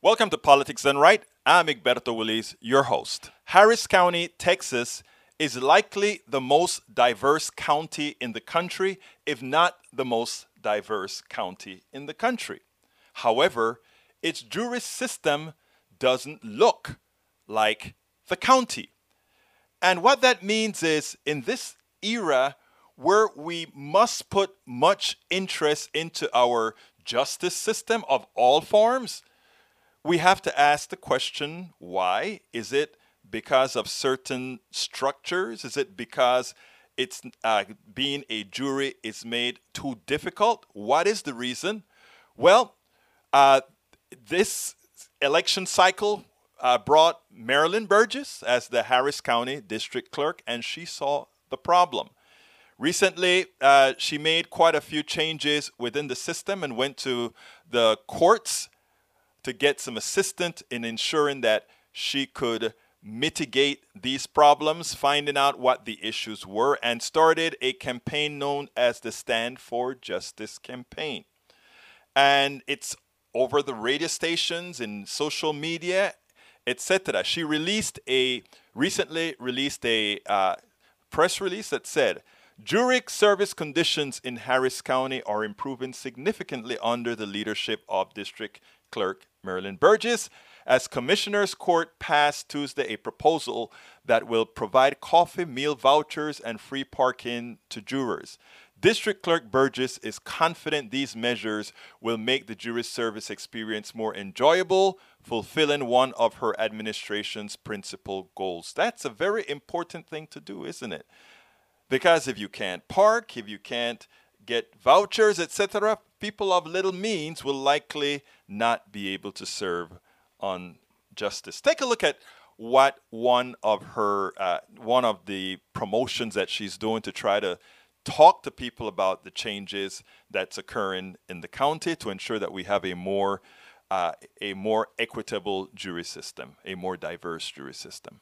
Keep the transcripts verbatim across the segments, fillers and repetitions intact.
Welcome to Politics Done Right. I'm Egberto Willis, your host. Harris County, Texas is likely the most diverse county in the country, if not the most diverse county in the country. However, its jury system doesn't look like the county. And what that means is, in this era where we must put much interest into our justice system of all forms, we have to ask the question, why? Is it because of certain structures? Is it because it's uh, being a jury is made too difficult? What is the reason? Well, uh, this election cycle uh, brought Marilyn Burgess as the Harris County District Clerk, and she saw the problem. Recently, uh, she made quite a few changes within the system and went to the courts to get some assistance in ensuring that she could mitigate these problems, finding out what the issues were, and started a campaign known as the Stand for Justice campaign. And it's over the radio stations, in social media, et cetera. She released a, recently released a uh, press release that said, jury service conditions in Harris County are improving significantly under the leadership of District Clerk Marilyn Burgess, as Commissioners Court passed Tuesday a proposal that will provide coffee, meal vouchers, and free parking to jurors. District Clerk Burgess is confident these measures will make the jury service experience more enjoyable, fulfilling one of her administration's principal goals. That's a very important thing to do, isn't it? Because if you can't park, if you can't get vouchers, et cetera, people of little means will likely not be able to serve on justice. Take a look at what one of her, uh, one of the promotions that she's doing to try to talk to people about the changes that's occurring in the county to ensure that we have a more, uh, a more equitable jury system, a more diverse jury system.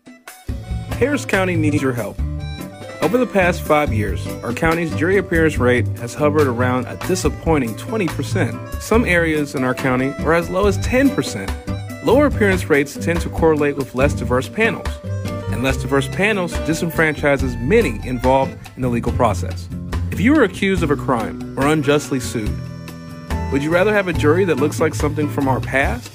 Harris County needs your help. Over the past five years, our county's jury appearance rate has hovered around a disappointing twenty percent. Some areas in our county are as low as ten percent. Lower appearance rates tend to correlate with less diverse panels, and less diverse panels disenfranchises many involved in the legal process. If you were accused of a crime or unjustly sued, would you rather have a jury that looks like something from our past,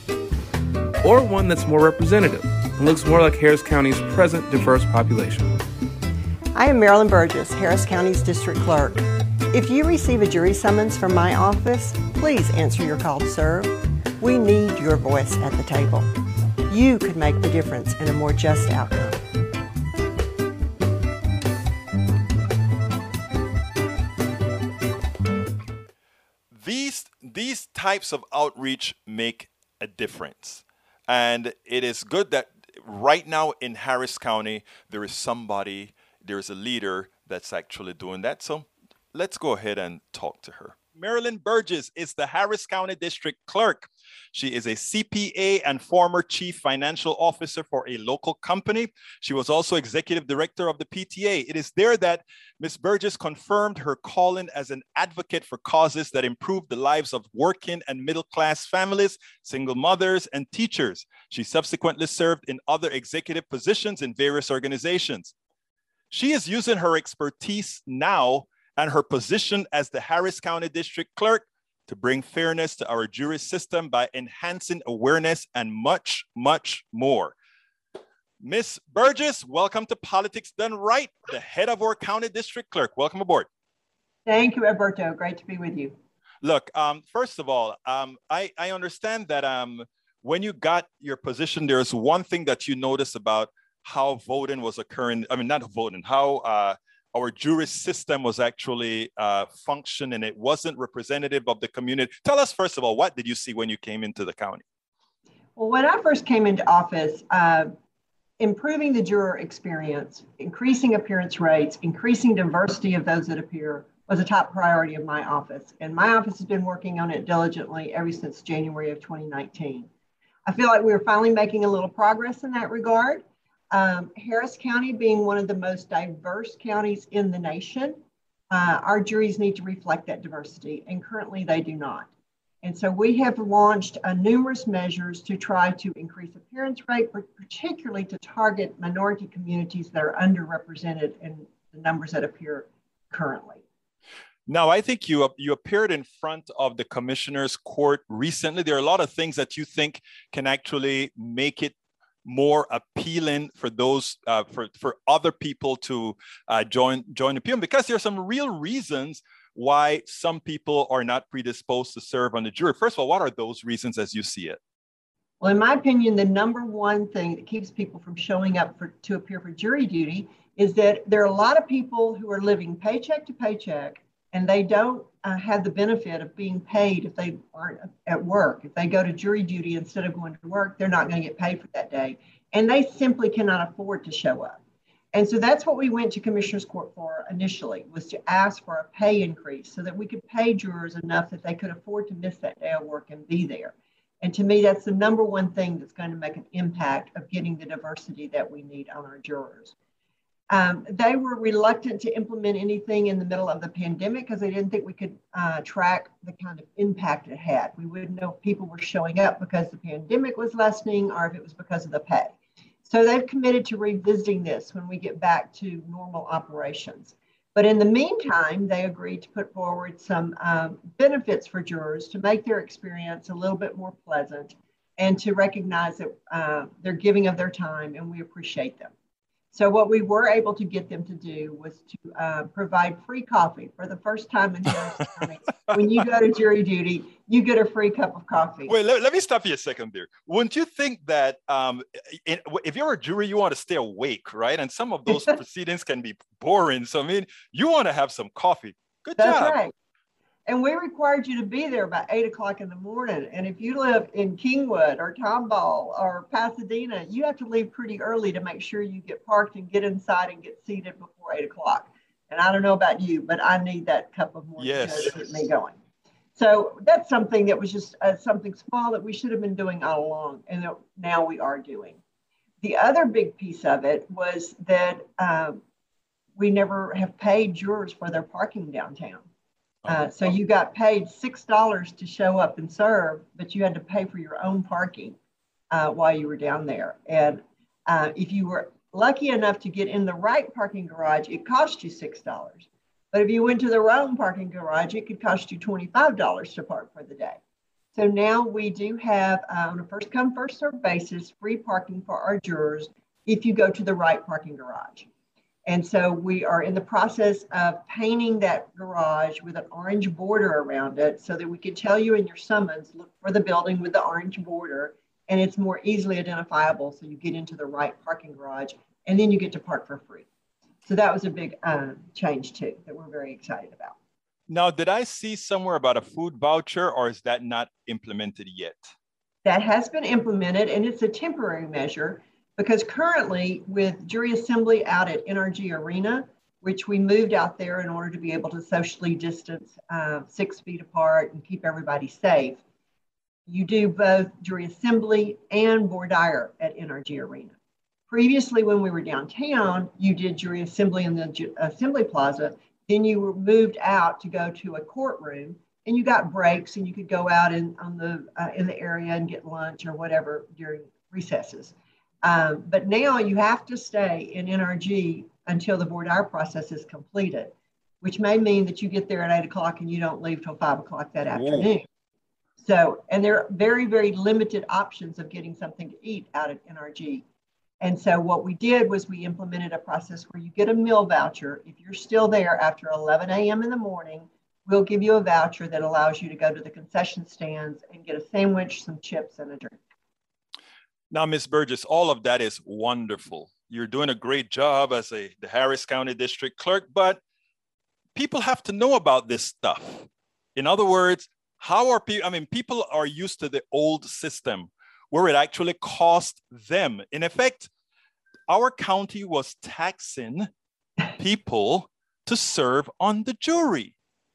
or one that's more representative and looks more like Harris County's present diverse population? I am Marilyn Burgess, Harris County's District Clerk. If you receive a jury summons from my office, please answer your call to serve. We need your voice at the table. You could make the difference in a more just outcome. These, these types of outreach make a difference. And it is good that right now in Harris County, there is somebody there's a leader that's actually doing that. So let's go ahead and talk to her. Marilyn Burgess is the Harris County District Clerk. She is a C P A and former Chief Financial Officer for a local company. She was also Executive Director of the P T A. It is there that Miz Burgess confirmed her calling as an advocate for causes that improve the lives of working and middle-class families, single mothers, and teachers. She subsequently served in other executive positions in various organizations. She is using her expertise now and her position as the Harris County District Clerk to bring fairness to our jury system by enhancing awareness and much, much more. Miz Burgess, welcome to Politics Done Right, the head of our county district clerk. Welcome aboard. Thank you, Alberto. Great to be with you. Look, um, first of all, um, I, I understand that um, when you got your position, there's one thing that you noticed about how voting was occurring. I mean, not voting, how uh, our jury system was actually uh, functioning. It wasn't representative of the community. Tell us, first of all, what did you see when you came into the county? Well, when I first came into office, uh, improving the juror experience, increasing appearance rates, increasing diversity of those that appear was a top priority of my office. And my office has been working on it diligently ever since January of twenty nineteen. I feel like we're finally making a little progress in that regard. Um, Harris County being one of the most diverse counties in the nation, uh, our juries need to reflect that diversity, and currently they do not. And so we have launched uh, numerous measures to try to increase appearance rate, but particularly to target minority communities that are underrepresented in the numbers that appear currently. Now, I think you, you appeared in front of the commissioner's court recently. There are a lot of things that you think can actually make it more appealing for those, uh, for, for other people to uh, join, join the P M, because there are some real reasons why some people are not predisposed to serve on the jury. First of all, what are those reasons as you see it? Well, in my opinion, the number one thing that keeps people from showing up for, to appear for jury duty is that there are a lot of people who are living paycheck to paycheck, and they don't uh, have the benefit of being paid if they aren't at work. If they go to jury duty instead of going to work, they're not going to get paid for that day. And they simply cannot afford to show up. And so that's what we went to Commissioner's Court for initially, was to ask for a pay increase so that we could pay jurors enough that they could afford to miss that day of work and be there. And to me, that's the number one thing that's going to make an impact of getting the diversity that we need on our jurors. Um, they were reluctant to implement anything in the middle of the pandemic because they didn't think we could uh, track the kind of impact it had. We wouldn't know if people were showing up because the pandemic was lessening or if it was because of the pay. So they've committed to revisiting this when we get back to normal operations. But in the meantime, they agreed to put forward some um, benefits for jurors to make their experience a little bit more pleasant and to recognize that uh, they're giving of their time and we appreciate them. So what we were able to get them to do was to uh, provide free coffee for the first time in Harris County. When you go to jury duty, you get a free cup of coffee. Wait, let, let me stop you a second there. Wouldn't you think that um, in, if you're a jury, you want to stay awake, right? And some of those proceedings can be boring. So, I mean, you want to have some coffee. Good That's job. That's right. And we required you to be there by eight o'clock in the morning. And if you live in Kingwood or Tomball or Pasadena, you have to leave pretty early to make sure you get parked and get inside and get seated before eight o'clock. And I don't know about you, but I need that cup of morning yes. to get me going. So that's something that was just uh, something small that we should have been doing all along. And that now we are doing. The other big piece of it was that um, we never have paid jurors for their parking downtown. Uh, so you got paid six dollars to show up and serve, but you had to pay for your own parking uh, while you were down there. And uh, if you were lucky enough to get in the right parking garage, it cost you six dollars. But if you went to the wrong parking garage, it could cost you twenty-five dollars to park for the day. So now we do have, uh, on a first come, first served basis, free parking for our jurors if you go to the right parking garage. And so we are in the process of painting that garage with an orange border around it so that we can tell you in your summons, look for the building with the orange border, and it's more easily identifiable so you get into the right parking garage and then you get to park for free. So that was a big uh, change too that we're very excited about. Now, did I see somewhere about a food voucher, or is that not implemented yet? That has been implemented, and it's a temporary measure. Because currently with jury assembly out at N R G Arena, which we moved out there in order to be able to socially distance uh, six feet apart and keep everybody safe, you do both jury assembly and voir dire at N R G Arena. Previously, when we were downtown, you did jury assembly in the Ju- Assembly Plaza, then you were moved out to go to a courtroom and you got breaks and you could go out in, on the, uh, in the area and get lunch or whatever during recesses. Um, but now you have to stay in N R G until the voir dire process is completed, which may mean that you get there at eight o'clock and you don't leave till five o'clock that afternoon. So, and there are very, very limited options of getting something to eat out at N R G. And so what we did was we implemented a process where you get a meal voucher. If you're still there after eleven a.m. in the morning, we'll give you a voucher that allows you to go to the concession stands and get a sandwich, some chips, and a drink. Now, Miz Burgess, all of that is wonderful. You're doing a great job as a the Harris County District Clerk, but people have to know about this stuff. In other words, how are people, I mean, people are used to the old system where it actually cost them. In effect, our county was taxing people to serve on the jury.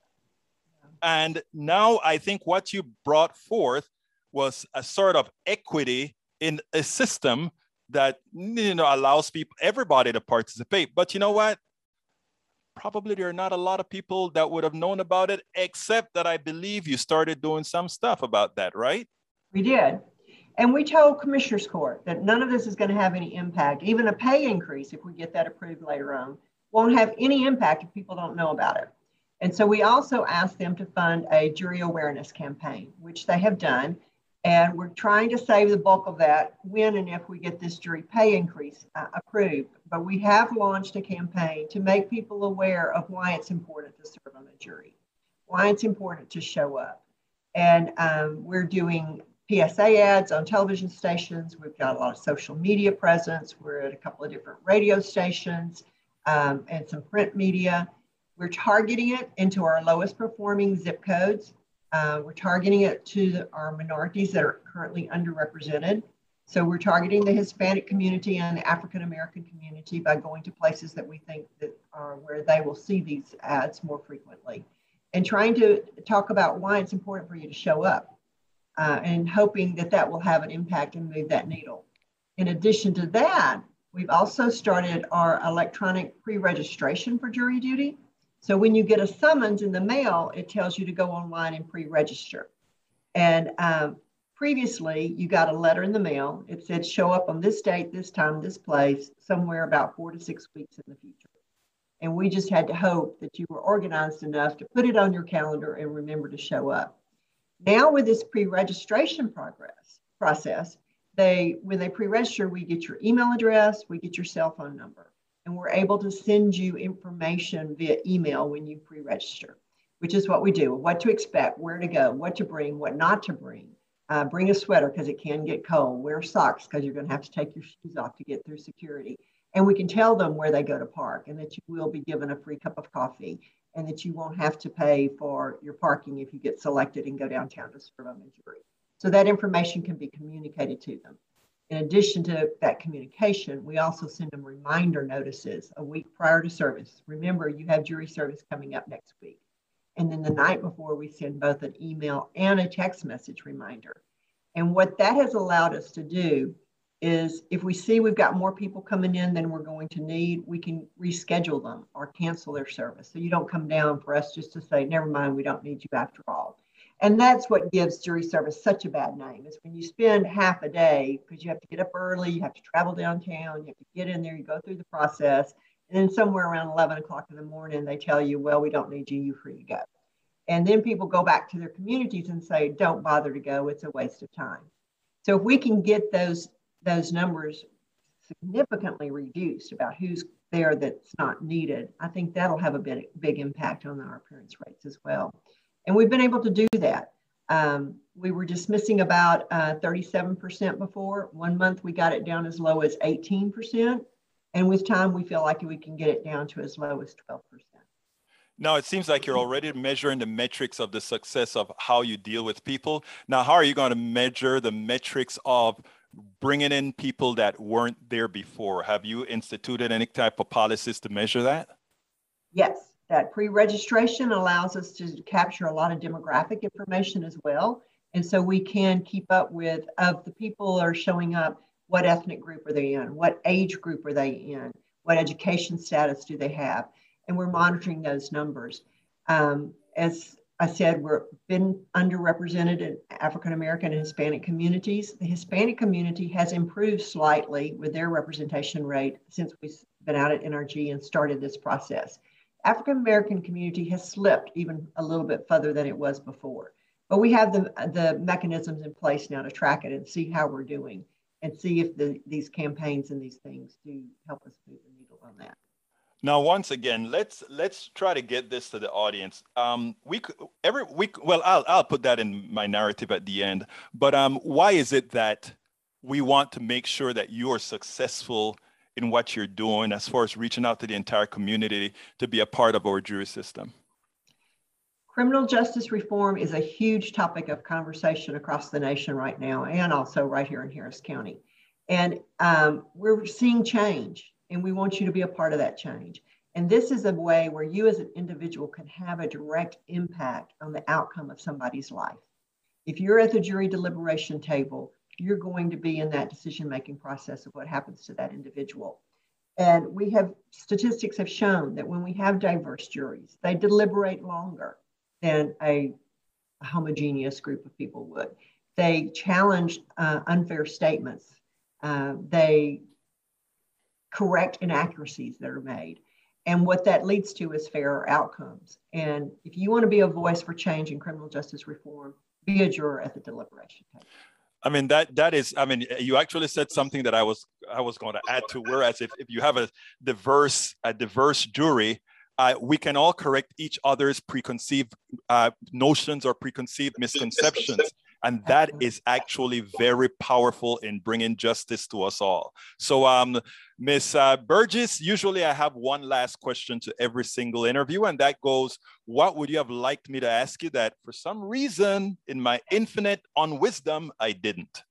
And now I think what you brought forth was a sort of equity in a system that, you know, allows people, everybody to participate. But you know what? probably there are not a lot of people that would have known about it, except that I believe you started doing some stuff about that, right? We did. And we told Commissioners Court that none of this is going to have any impact. Even a pay increase, if we get that approved later on, won't have any impact if people don't know about it. And so we also asked them to fund a jury awareness campaign, which they have done. And we're trying to save the bulk of that when and if we get this jury pay increase uh, approved. But we have launched a campaign to make people aware of why it's important to serve on a jury, why it's important to show up. And um, we're doing P S A ads on television stations. We've got a lot of social media presence. We're at a couple of different radio stations um, and some print media. We're targeting it into our lowest performing zip codes. Uh, we're targeting it to the, our minorities that are currently underrepresented. So we're targeting the Hispanic community and the African American community by going to places that we think that are where they will see these ads more frequently, and trying to talk about why it's important for you to show up, uh, and hoping that that will have an impact and move that needle. In addition to that, we've also started our electronic pre-registration for jury duty. So when you get a summons in the mail, it tells you to go online and pre-register. And um, previously, you got a letter in the mail. It said, show up on this date, this time, this place, somewhere about four to six weeks in the future. And we just had to hope that you were organized enough to put it on your calendar and remember to show up. Now with this pre-registration progress process, they when they pre-register, we get your email address, we get your cell phone number. And we're able to send you information via email when you pre-register, which is what we do, what to expect, where to go, what to bring, what not to bring. Uh, bring a sweater because it can get cold. Wear socks because you're going to have to take your shoes off to get through security. And we can tell them where they go to park and that you will be given a free cup of coffee and that you won't have to pay for your parking if you get selected and go downtown to serve on a jury. So that information can be communicated to them. In addition to that communication, we also send them reminder notices a week prior to service. Remember, you have jury service coming up next week. And then the night before, we send both an email and a text message reminder. And what that has allowed us to do is if we see we've got more people coming in than we're going to need, we can reschedule them or cancel their service. So you don't come down for us just to say, never mind, we don't need you after all. And that's what gives jury service such a bad name, is when you spend half a day, because you have to get up early, you have to travel downtown, you have to get in there, you go through the process, and then somewhere around eleven o'clock in the morning, they tell you, well, we don't need you, you're free to go. And then people go back to their communities and say, don't bother to go, it's a waste of time. So if we can get those, those numbers significantly reduced about who's there that's not needed, I think that'll have a big, big impact on our appearance rates as well. And we've been able to do that. Um, we were dismissing about uh, thirty-seven percent before. One month we got it down as low as eighteen percent. And with time, we feel like we can get it down to as low as twelve percent. Now, it seems like you're already measuring the metrics of the success of how you deal with people. Now, how are you going to measure the metrics of bringing in people that weren't there before? Have you instituted any type of policies to measure that? Yes. That pre-registration allows us to capture a lot of demographic information as well. And so we can keep up with, of the people that are showing up, what ethnic group are they in? What age group are they in? What education status do they have? And we're monitoring those numbers. Um, as I said, we're been underrepresented in African American and Hispanic communities. The Hispanic community has improved slightly with their representation rate since we've been out at N R G and started this process. African American community has slipped even a little bit further than it was before. But we have the, the mechanisms in place now to track it and see how we're doing and see if the, these campaigns and these things do help us move the needle on that. Now, once again, let's let's try to get this to the audience. Um, we every week. Well, I'll I'll put that in my narrative at the end. But um, why is it that we want to make sure that you are successful in what you're doing as far as reaching out to the entire community to be a part of our jury system? Criminal justice reform is a huge topic of conversation across the nation right now, and also right here in Harris County. And um, we're seeing change, and we want you to be a part of that change. And this is a way where you as an individual can have a direct impact on the outcome of somebody's life. If you're at the jury deliberation table, you're going to be in that decision-making process of what happens to that individual. And we have statistics have shown that when we have diverse juries, they deliberate longer than a, a homogeneous group of people would. They challenge uh, unfair statements. Uh, they correct inaccuracies that are made. And what that leads to is fairer outcomes. And if you want to be a voice for change in criminal justice reform, be a juror at the deliberation table. I mean, that that is, I mean, you actually said something that I was I was going to add to, whereas if, if you have a diverse, a diverse jury, uh, we can all correct each other's preconceived uh, notions or preconceived misconceptions. And that is actually very powerful in bringing justice to us all. So, um, Miz Uh, Burgess, usually I have one last question to every single interview, and that goes, what would you have liked me to ask you that for some reason in my infinite unwisdom, I didn't?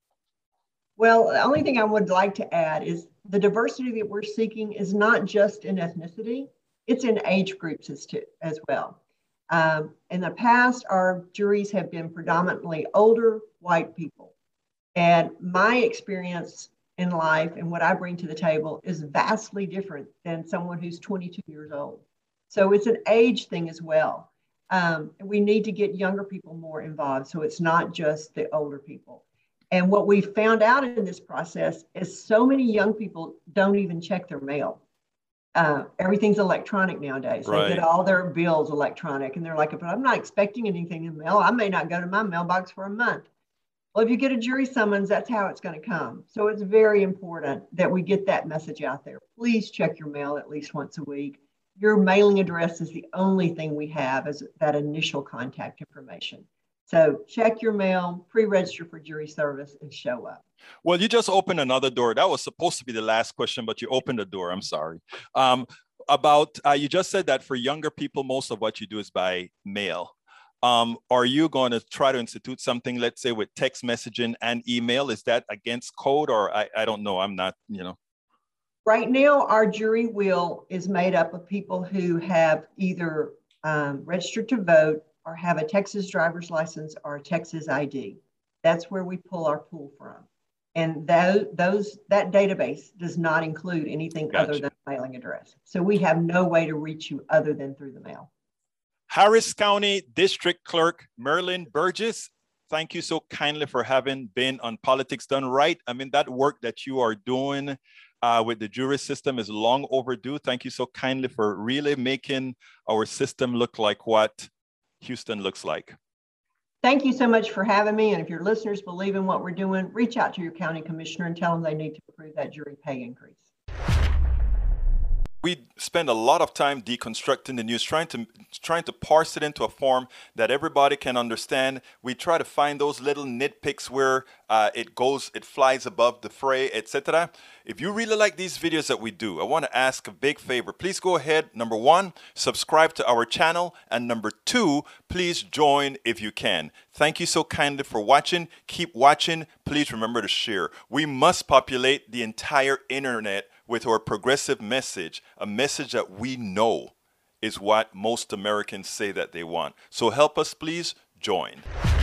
Well, the only thing I would like to add is the diversity that we're seeking is not just in ethnicity, it's in age groups as, to, as well. Um, in the past, our juries have been predominantly older white people. And my experience in life and what I bring to the table is vastly different than someone who's twenty-two years old. So it's an age thing as well. Um, we need to get younger people more involved. So it's not just the older people. And what we found out in this process is so many young people don't even check their mail. Uh, everything's electronic nowadays. Right. They get all their bills electronic, and they're like, but I'm not expecting anything in the mail. I may not go to my mailbox for a month. Well, if you get a jury summons, that's how it's going to come. So it's very important that we get that message out there. Please check your mail at least once a week. Your mailing address is the only thing we have as that initial contact information. So check your mail, pre-register for jury service, and show up. Well, you just opened another door. That was supposed to be the last question, but you opened the door. I'm sorry. Um, about, uh, you just said that for younger people, most of what you do is by mail. Um, are you going to try to institute something, let's say with text messaging and email? Is that against code, or I, I don't know, I'm not, you know. Right now, our jury wheel is made up of people who have either um, registered to vote or have a Texas driver's license or a Texas I D. That's where we pull our pool from. And those, those that database does not include anything Gotcha. other than mailing address. So we have no way to reach you other than through the mail. Harris County District Clerk Marilyn Burgess, thank you so kindly for having been on Politics Done Right. I mean, that work that you are doing uh, with the jury system is long overdue. Thank you so kindly for really making our system look like what Houston looks like. Thank you so much for having me. And if your listeners believe in what we're doing, reach out to your county commissioner and tell them they need to approve that jury pay increase. We spend a lot of time deconstructing the news, trying to trying to parse it into a form that everybody can understand. We try to find those little nitpicks where uh, it goes, it flies above the fray, et cetera. If you really like these videos that we do, I want to ask a big favor. Please go ahead. Number one, subscribe to our channel. And number two, please join if you can. Thank you so kindly for watching. Keep watching. Please remember to share. We must populate the entire internet with our progressive message, a message that we know is what most Americans say that they want. So help us, please join.